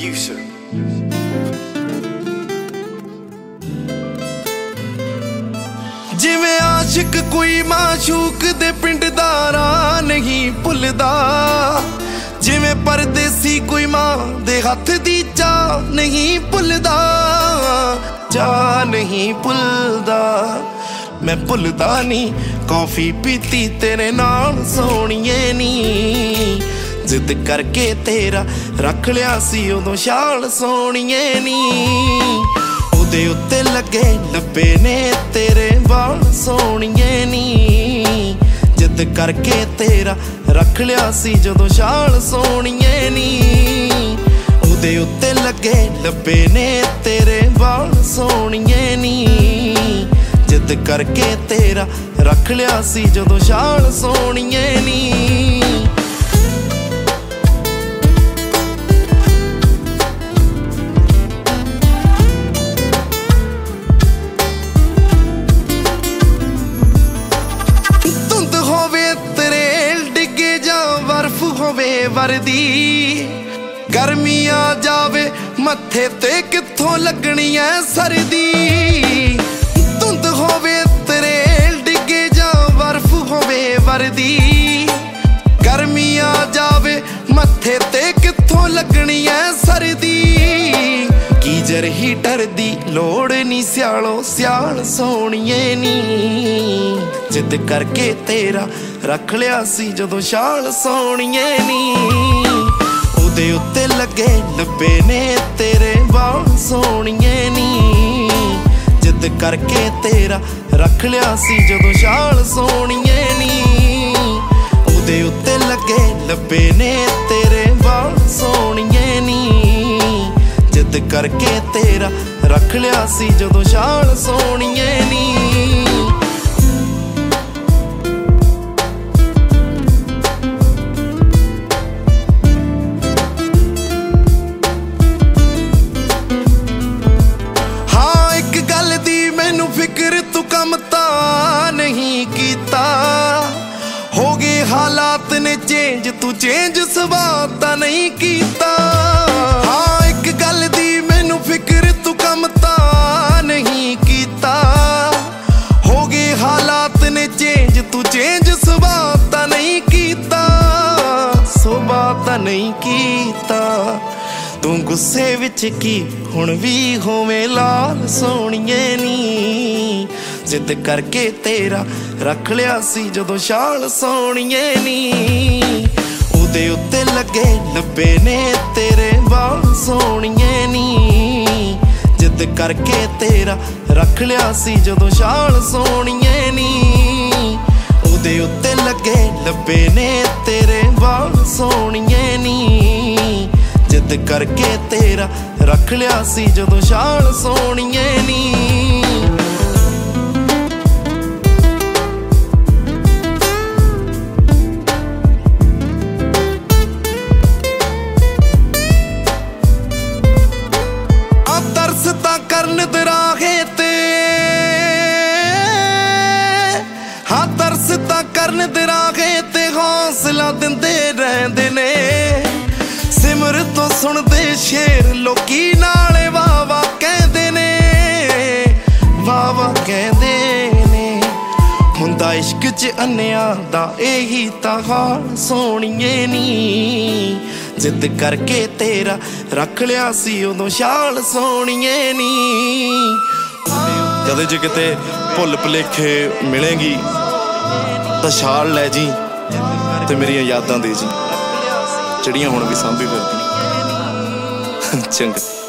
producer. जिवें आशिक कोई माशूक दे पिंड दा राह नहीं भुलदा, जिवें परदेसी कोई मां दे हथ दी चाह नहीं भुलदा, चाह नहीं भुलदा। मैं भुलदा नहीं कॉफी पीती तेरे नाल सोहणीए नी, जिद करके तेरा रख लिया सी उदों शाल सोहणीए नी। उदे उत्ते लगे लब्बे ने तेरे वाल सोहणीए नी, जिद करके तेरा रख लिया सी जदों शाल सोहणीए नी। उदे उत्ते लगे लब्बे ने तेरे वाल सोहणीए नी, जिद करके तेरा रख लिया सी जदों शाल सोहणीए नी। होवे वर्दी गर्मी आ जावे मत्थे ते कित्थों लगनी है सर्दी, धुंध होवे तेरे डिगे जा बर्फ होवे वर्दी गर्मी आ जावे मत्थे ते कित्थों लगनी है सर्दी। गीजर हीटर दी लोड़ नी स्यालो स्याल सोहणीए नी, जिद करके तेरा रख लिया सी जदों शाल सोहणीए नी। उदे उत्ते लगे लब्बे ने तेरे वाल सोहणीए नी, जिद करके तेरा रख लिया सी जदों शाल सोहणीए नी। उदे उत्ते लगे लब्बे ने तेरे वाल सोहणीए नी, जिद करके तेरा रख लिया सी जदों शाल सोहणीए नी। फिक्र तू कम ता नहीं कीता, हो गए हालात ने चेंज तू चेंज सुभाव ता नहीं कीता। हाँ एक गल दी मैनू फिक्र तू कम ता नहीं कीता, हो गए हालात ने चेंज तू चेंज सुभाव ता नहीं कीता, सुभाव ता नहीं कीता। तू गुस्से विच की हुण भी होवे लाल सोहणीए नी, जिद करके तेरा रख लिया सी जदों शाल सोहणीए नी। उदे उत्ते लगे लब्बे ने तेरे वाल सोहणीए नी, जिद करके तेरा रख लिया सी जदों शाल सोहणीए नी। उदे उत्ते लगे लब्बे ने तेरे वाल सोहणीए नी, जिद करके तेरा रख लिया सी जदों शाल सोहणीए नी। आ तरस तां करन दराहे ते, हाँ तरस तां करन दराहे ते हौसला दिंदे रहंदे ने। सिमर तो सुनदे शेर लोकी नाले वाह वाह कहंदे ने, वाह वाह कहंदे ने। हुंदा इश्क च अन्निया दा एही तां हाल सोहणीए नी, जिद करके तेरा रख लिया सी उदों शाल सोहणीए नी। जदे जे किते भुल भुलेखे मिलेगी तां शाल लै जी ते मेरियां यादां दे जी, ਜਿਹੜੀਆਂ ਹੁਣ ਵੀ ਸਾਂਭੀ ਫਿਰਦੀ। ਚੰਗਾ।